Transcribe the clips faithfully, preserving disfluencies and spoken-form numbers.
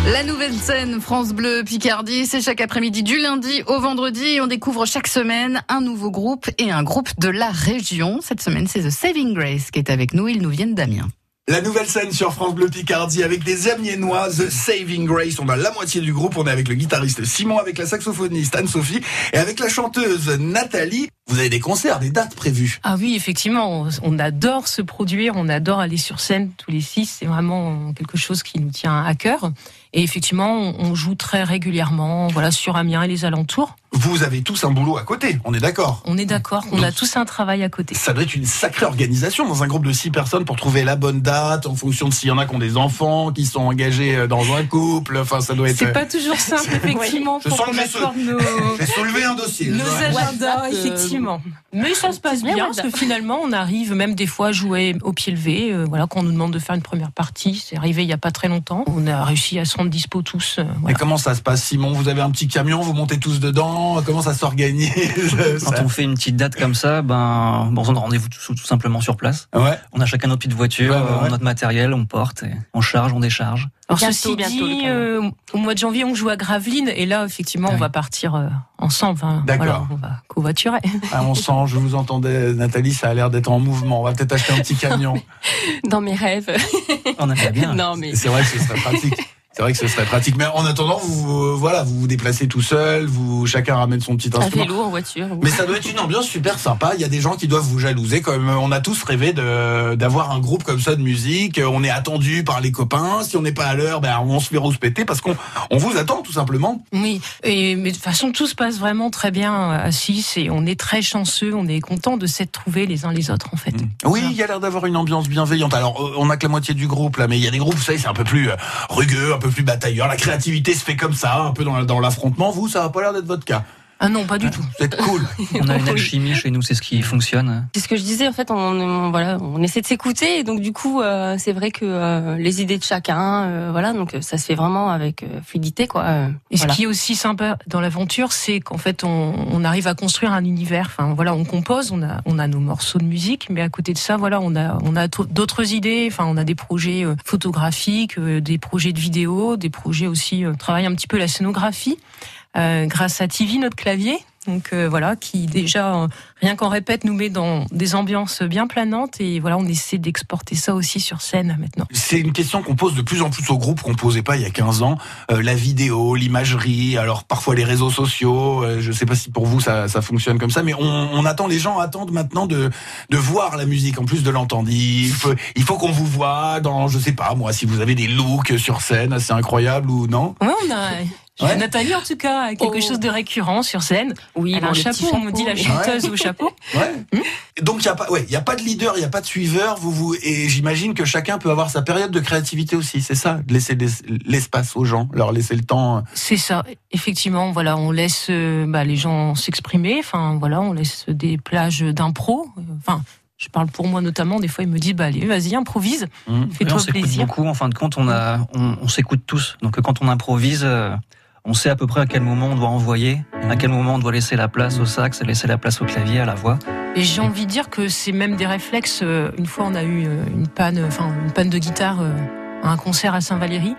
La nouvelle scène France Bleu Picardie, c'est chaque après-midi du lundi au vendredi et on découvre chaque semaine un nouveau groupe et un groupe de la région. Cette semaine, c'est The Saving Grace qui est avec nous, ils nous viennent d'Amiens. La nouvelle scène sur France Bleu Picardie avec des Amiénois, The Saving Grace. On a la moitié du groupe, on est avec le guitariste Simon, avec la saxophoniste Anne-Sophie et avec la chanteuse Nathalie. Vous avez des concerts, des dates prévues? Ah oui, effectivement, on adore se produire, on adore aller sur scène tous les six, c'est vraiment quelque chose qui nous tient à cœur. Et effectivement, on joue très régulièrement, voilà, sur Amiens et les alentours. Vous avez tous un boulot à côté, on est d'accord? On est d'accord, on Donc, a tous un travail à côté. Ça doit être une sacrée organisation dans un groupe de six personnes pour trouver la bonne date, en fonction de s'il y en a qui ont des enfants, qui sont engagés dans un couple, enfin ça doit être... C'est pas toujours simple, effectivement, Je pour sens qu'on que j'ai accorde sou- nos... j'ai soulevé un dossier. Nos Ouais. agendas, Ouais, effectivement. Mais ça se passe bien, bien, parce que finalement, on arrive même des fois à jouer au pied levé. Euh, voilà, quand on nous demande de faire une première partie, c'est arrivé il y a pas très longtemps. On a réussi à se rendre dispo tous. Euh, voilà. Mais comment ça se passe, Simon? Vous avez un petit camion, vous montez tous dedans? Comment ça s'organise? Quand on fait une petite date comme ça, ben, bon, on donne rendez-vous tout, tout simplement sur place. Ouais. On a chacun notre petite voiture, Ouais, ouais, ouais. notre matériel, on porte, et on charge, on décharge. Alors Bientôt, ceci bientôt, le dit, camion. euh, au mois de janvier, on joue à Gravelines, et là, effectivement, Ah on oui. va partir euh, ensemble. Hein. D'accord. Voilà, on va covoiturer. Ah, on sent, je vous entendais, Nathalie, ça a l'air d'être en mouvement. On va peut-être acheter un petit camion. Dans mes rêves. On a pas bien. Non, mais C'est vrai que ce serait pratique. C'est vrai que ce serait pratique. Mais en attendant, vous, euh, voilà, vous vous déplacez tout seul, vous, chacun ramène son petit à instrument. vélo, en voiture. Mais ça doit être une ambiance super sympa. Il y a des gens qui doivent vous jalouser. Comme on a tous rêvé de, d'avoir un groupe comme ça de musique. On est attendu par les copains. Si on n'est pas à l'heure, ben, on se fait rouspéter parce qu'on, on vous attend tout simplement. Oui, et, mais de toute façon, tout se passe vraiment très bien à six, et on est très chanceux, on est content de s'être trouvés les uns les autres, en fait. Oui, il y a l'air d'avoir une ambiance bienveillante. Alors, euh, on a que la moitié du groupe là, mais il y a des groupes, vous savez, c'est un peu plus euh, rugueux, un peu plus batailleur. La créativité se fait comme ça, un peu dans, dans l'affrontement. Vous, ça va pas l'air d'être votre cas. Ah non, pas du tout. Vous êtes cool. On a une alchimie chez nous, c'est ce qui fonctionne. C'est ce que je disais, en fait, on, on- voilà, on essaie de s'écouter, et donc du coup, euh, c'est vrai que euh, les idées de chacun, euh, voilà, donc ça se fait vraiment avec euh, fluidité, quoi. euh, Et voilà. ce qui est aussi sympa dans l'aventure, c'est qu'en fait, on, on arrive à construire un univers. Enfin, voilà, on compose, on a, on a nos morceaux de musique, mais à côté de ça, voilà, on a, on a t- d'autres idées. Enfin, on a des projets euh, photographiques, euh, des projets de vidéo, des projets aussi. Euh, travaille un petit peu la scénographie euh, grâce à T V, notre clavier. Donc euh, voilà, qui déjà euh, rien qu'en répète nous met dans des ambiances bien planantes, et voilà, on essaie d'exporter ça aussi sur scène maintenant. C'est une question qu'on pose de plus en plus aux groupes qu'on posait pas il y a quinze ans. Euh, la vidéo, l'imagerie, alors parfois les réseaux sociaux. Euh, je sais pas si pour vous ça, ça fonctionne comme ça, mais on, on attend, les gens attendent maintenant de, de voir la musique en plus de l'entendre. Il faut, il faut qu'on vous voit dans, je sais pas moi, si vous avez des looks sur scène assez incroyables ou non. Ouais, on a. Ouais. Nathalie, en tout cas, a quelque Oh. chose de récurrent sur scène. Oui, Elle a bon, un le chapeau, petit on me dit la chapeau. chanteuse au chapeau. Ouais. Donc il y a pas, ouais, il y a pas de leader, il y a pas de suiveur. Vous, vous, et j'imagine que chacun peut avoir sa période de créativité aussi. C'est ça, de laisser l'espace aux gens, leur laisser le temps. C'est ça, effectivement. Voilà, on laisse euh, bah, les gens s'exprimer. Enfin, voilà, on laisse des plages d'impro. Enfin, je parle pour moi notamment. Des fois, ils me disent, bah allez, vas-y, improvise. Mmh. Oui, on Fais-toi s'écoute plaisir. beaucoup. En fin de compte, on a, on, on s'écoute tous. Donc quand on improvise, euh, on sait à peu près à quel moment on doit envoyer, à quel moment on doit laisser la place au sax, laisser la place au clavier, à la voix. Et j'ai envie de dire que c'est même des réflexes. euh, Une fois, on a eu euh, une panne, enfin une panne de guitare euh, à un concert à Saint-Valéry.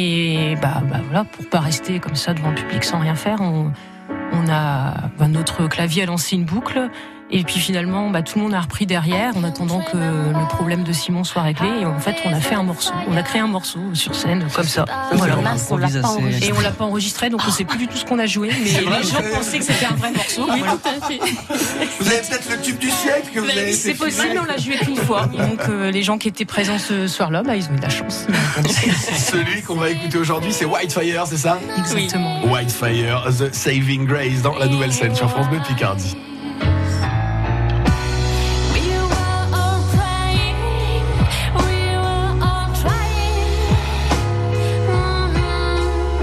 Et bah, bah voilà, pour pas rester comme ça devant le public sans rien faire, on, on a bah, notre clavier a lancé une boucle. Et puis finalement, bah, tout le monde a repris derrière en attendant que le problème de Simon soit réglé. Et en fait, on a fait un morceau. On a créé un morceau sur scène, comme ça. Voilà. Voilà. Mince, on l'a pas improvise assez. enregistré. Et on l'a pas enregistré, donc on sait plus du tout ce qu'on a joué. Mais C'est vrai, les gens vous avez- pensaient que c'était un vrai morceau. Oui, Voilà. tout à fait. Vous avez peut-être le tube du siècle que vous avez C'est fait possible, filmer. mais on l'a joué qu'une fois. Donc euh, les gens qui étaient présents ce soir-là, bah, ils ont eu de la chance. Celui qu'on va écouter aujourd'hui, c'est Whitefire, c'est ça? Exactement. Whitefire, The Saving Grace dans la nouvelle scène sur France Bleu Picardie. We were all crying, we were all trying. Mm-hmm.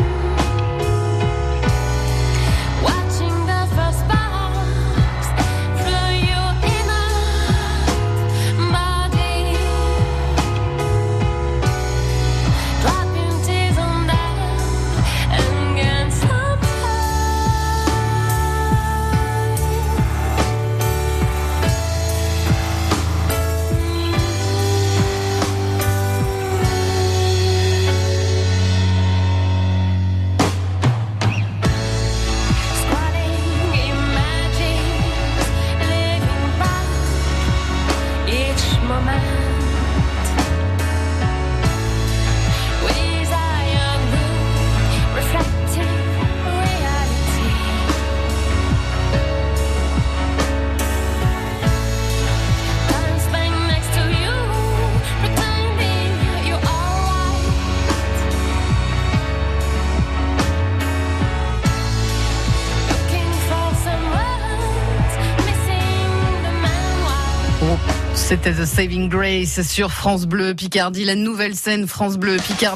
Watching the first sparks through your inner body, dropping tears on them and getting some. moment. With iron roof, reflecting reality. Time spent next to you, pretending you're alright. Looking for some words, missing the man. Oh, c'était The Saving Grace sur France Bleu Picardie, la nouvelle scène France Bleu Picardie.